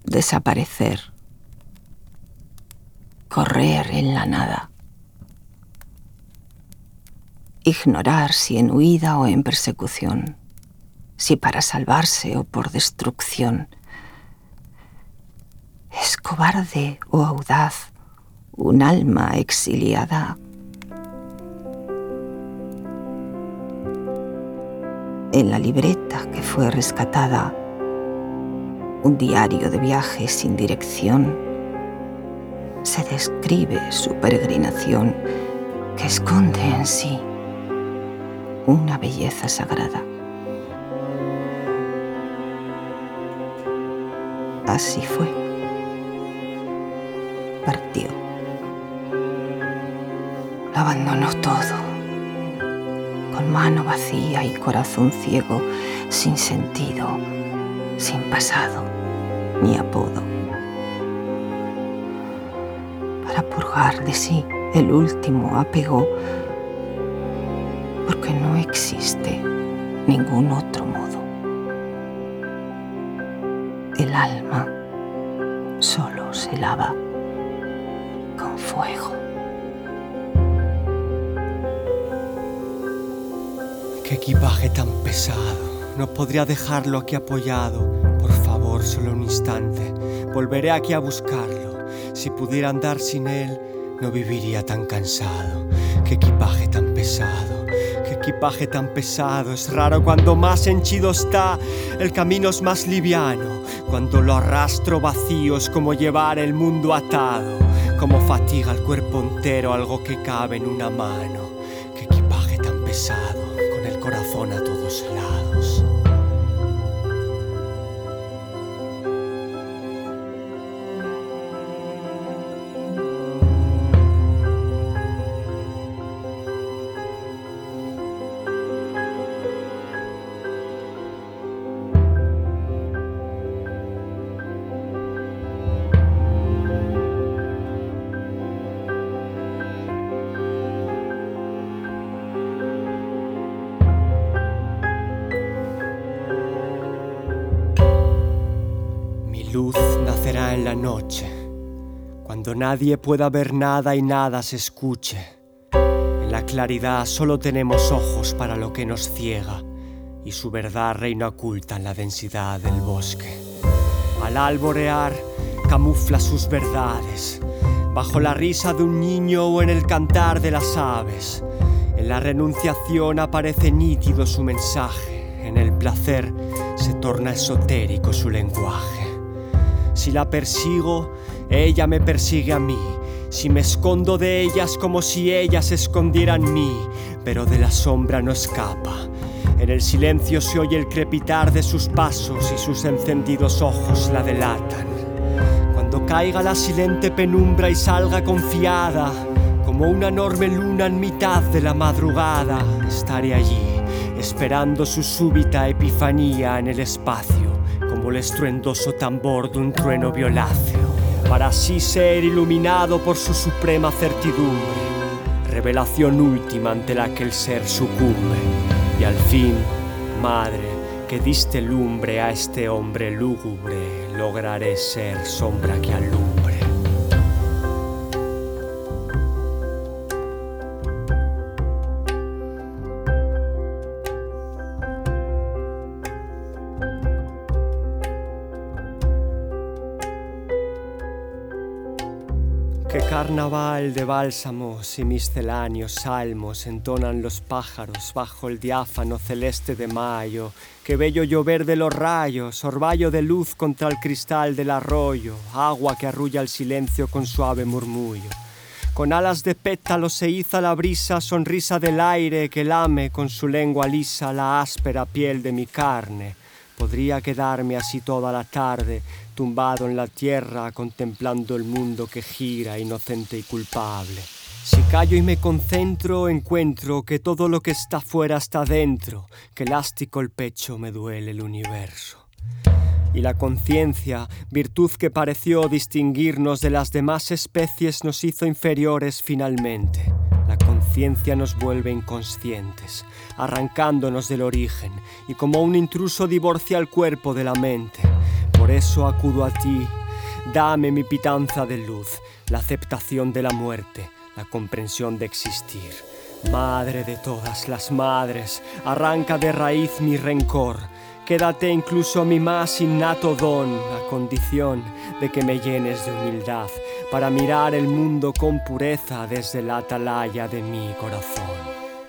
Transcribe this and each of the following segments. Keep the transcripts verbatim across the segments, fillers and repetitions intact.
desaparecer, correr en la nada, ignorar si en huida o en persecución, si para salvarse o por destrucción. ¿Es cobarde o audaz un alma exiliada? En la libreta que fue rescatada, un diario de viaje sin dirección, se describe su peregrinación que esconde en sí una belleza sagrada. Así fue. Partió. Lo abandonó todo, con mano vacía y corazón ciego, sin sentido, sin pasado ni apodo. Para purgar de sí el último apego, porque no existe ningún otro modo. El alma solo se lava con fuego. ¡Qué equipaje tan pesado! No podría dejarlo aquí apoyado. Por favor, solo un instante. Volveré aquí a buscarlo. Si pudiera andar sin él, no viviría tan cansado. ¡Qué equipaje tan pesado! ¡Qué equipaje tan pesado! Es raro cuando más henchido está, el camino es más liviano. Cuando lo arrastro vacío es como llevar el mundo atado. Como fatiga el cuerpo entero, algo que cabe en una mano. ¡Qué equipaje tan pesado! Con el corazón a todos lados. Luz nacerá en la noche, cuando nadie pueda ver nada y nada se escuche. En la claridad solo tenemos ojos para lo que nos ciega, y su verdad reina oculta en la densidad del bosque. Al alborear camufla sus verdades, bajo la risa de un niño o en el cantar de las aves. En la renunciación aparece nítido su mensaje, en el placer se torna esotérico su lenguaje. Si la persigo, ella me persigue a mí. Si me escondo de ellas como si ellas se escondieran en mí, pero de la sombra no escapa. En el silencio se oye el crepitar de sus pasos y sus encendidos ojos la delatan. Cuando caiga la silente penumbra y salga confiada, como una enorme luna en mitad de la madrugada, estaré allí, esperando su súbita epifanía en el espacio, como el estruendoso tambor de un trueno violáceo, para así ser iluminado por su suprema certidumbre, revelación última ante la que el ser sucumbe. Y al fin, madre, que diste lumbre a este hombre lúgubre, lograré ser sombra que alumbre. Qué carnaval de bálsamos y misceláneos salmos entonan los pájaros bajo el diáfano celeste de mayo. Qué bello llover de los rayos, orvallo de luz contra el cristal del arroyo, agua que arrulla el silencio con suave murmullo. Con alas de pétalos se iza la brisa, sonrisa del aire que lame con su lengua lisa la áspera piel de mi carne. Podría quedarme así toda la tarde, tumbado en la tierra, contemplando el mundo que gira, inocente y culpable. Si callo y me concentro, encuentro que todo lo que está fuera está dentro, que elástico el pecho me duele el universo. Y la conciencia, virtud que pareció distinguirnos de las demás especies, nos hizo inferiores finalmente. La conciencia nos vuelve inconscientes, arrancándonos del origen, y como un intruso divorcia el cuerpo de la mente. Por eso acudo a ti, dame mi pitanza de luz, la aceptación de la muerte, la comprensión de existir. Madre de todas las madres, arranca de raíz mi rencor. Quédate incluso mi más innato don, a condición de que me llenes de humildad para mirar el mundo con pureza desde la atalaya de mi corazón.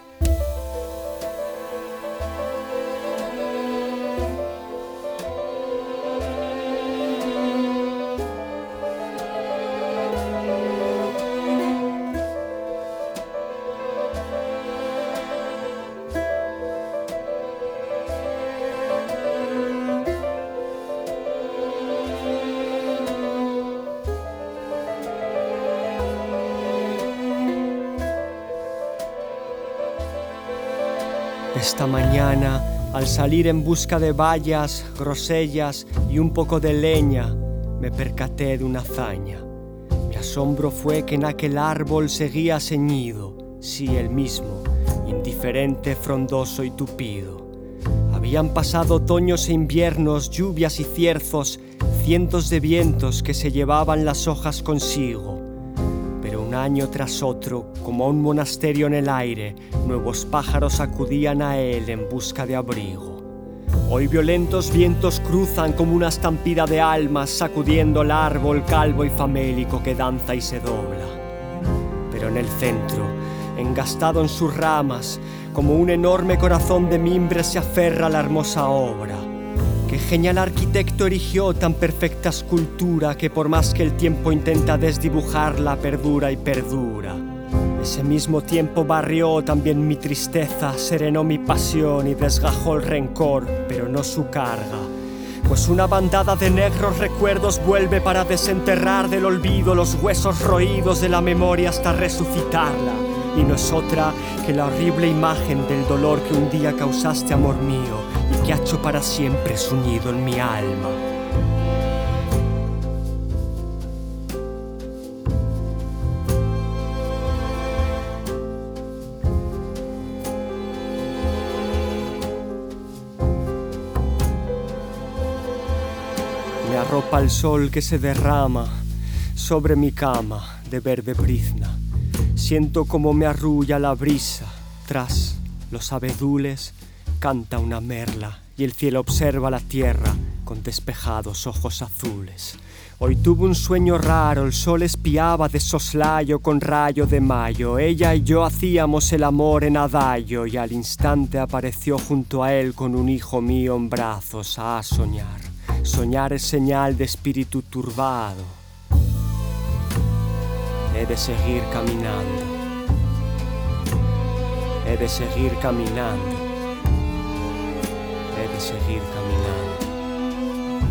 Esta mañana, al salir en busca de bayas, grosellas y un poco de leña, me percaté de una hazaña. Mi asombro fue que en aquel árbol seguía ceñido, sí, el mismo, indiferente, frondoso y tupido. Habían pasado otoños e inviernos, lluvias y cierzos, cientos de vientos que se llevaban las hojas consigo. Pero un año tras otro, como un monasterio en el aire, nuevos pájaros acudían a él en busca de abrigo. Hoy violentos vientos cruzan como una estampida de almas, sacudiendo el árbol calvo y famélico que danza y se dobla. Pero en el centro, engastado en sus ramas, como un enorme corazón de mimbre se aferra a la hermosa obra. Qué genial arquitecto erigió tan perfecta escultura que por más que el tiempo intenta desdibujarla, perdura y perdura. Ese mismo tiempo barrió también mi tristeza, serenó mi pasión y desgajó el rencor, pero no su carga. Pues una bandada de negros recuerdos vuelve para desenterrar del olvido los huesos roídos de la memoria hasta resucitarla. Y no es otra que la horrible imagen del dolor que un día causaste, amor mío, y que ha hecho para siempre su nido en mi alma. Me arropa el sol que se derrama sobre mi cama de verde brizna. Siento como me arrulla la brisa. Tras los abedules canta una merla y el cielo observa la tierra con despejados ojos azules. Hoy tuve un sueño raro, el sol espiaba de soslayo con rayo de mayo. Ella y yo hacíamos el amor en adagio y al instante apareció junto a él con un hijo mío en brazos a soñar. Soñar es señal de espíritu turbado. He de seguir caminando. He de seguir caminando. He de seguir caminando.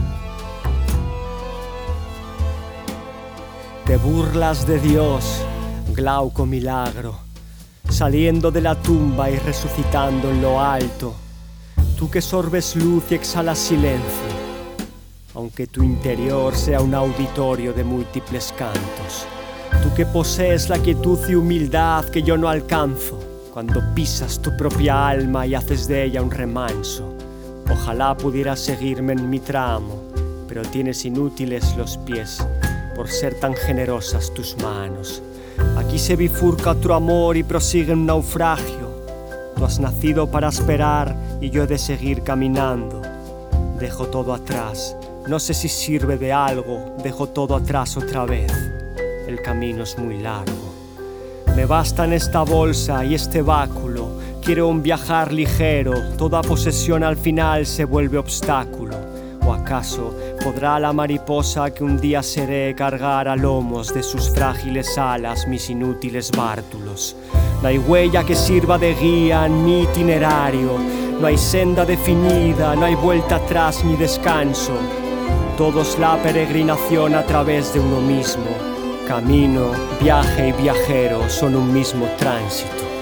Te burlas de Dios, glauco milagro, saliendo de la tumba y resucitando en lo alto. Tú que sorbes luz y exhalas silencio, aunque tu interior sea un auditorio de múltiples cantos. Tú que posees la quietud y humildad que yo no alcanzo, cuando pisas tu propia alma y haces de ella un remanso. Ojalá pudieras seguirme en mi tramo, pero tienes inútiles los pies por ser tan generosas tus manos. Aquí se bifurca otro amor y prosigue un naufragio. Tú has nacido para esperar y yo he de seguir caminando. Dejo todo atrás, no sé si sirve de algo, dejo todo atrás otra vez. El camino es muy largo. Me bastan esta bolsa y este báculo. Quiero un viajar ligero. Toda posesión al final se vuelve obstáculo. ¿O acaso podrá la mariposa que un día seré cargar a lomos de sus frágiles alas mis inútiles bártulos? No hay huella que sirva de guía en mi itinerario. No hay senda definida, no hay vuelta atrás ni descanso. Todo es la peregrinación a través de uno mismo. Camino, viaje y viajero son un mismo tránsito.